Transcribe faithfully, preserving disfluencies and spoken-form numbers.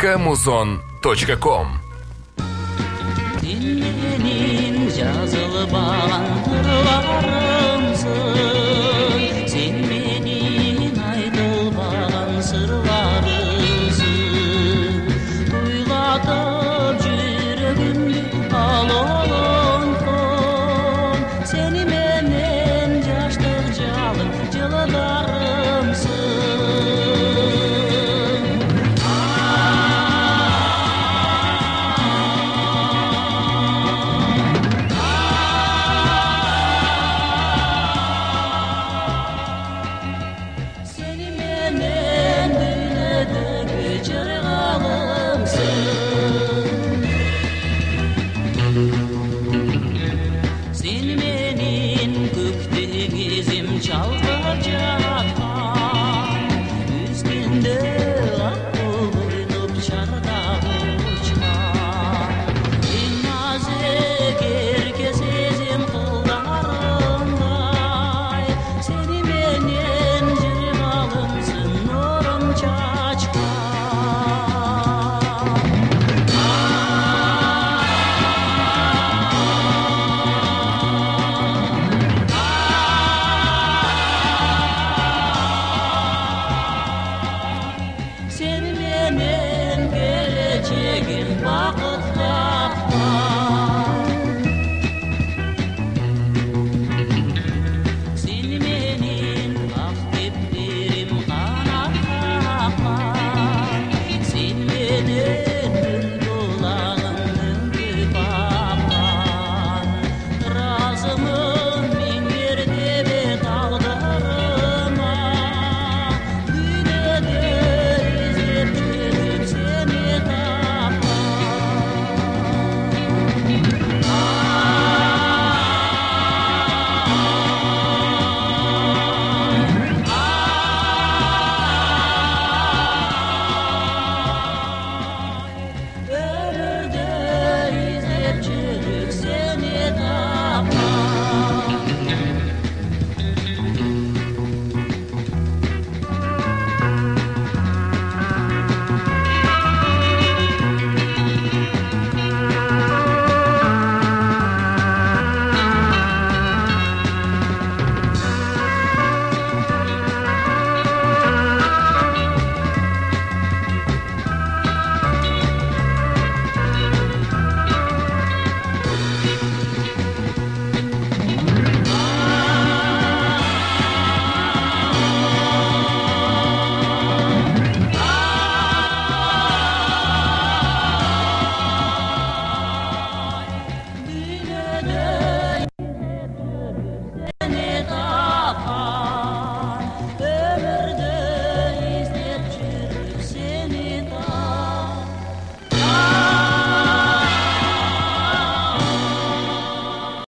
собака музон точка ком. Сенің жазылған қырларымсың, сен менің айтылған сырларымсың. Тойлатып жүрегімді алолонтон, сені менен жаштық жалын жылдарымсың. Sen menin kökte gezim çalgıp жатқан, üstünde ak oynup şarda uçkan. En nazik erke sezim kıllarımday, seni menen jırgalımsın nurum çaçkan. Sen menen geleceğin bakı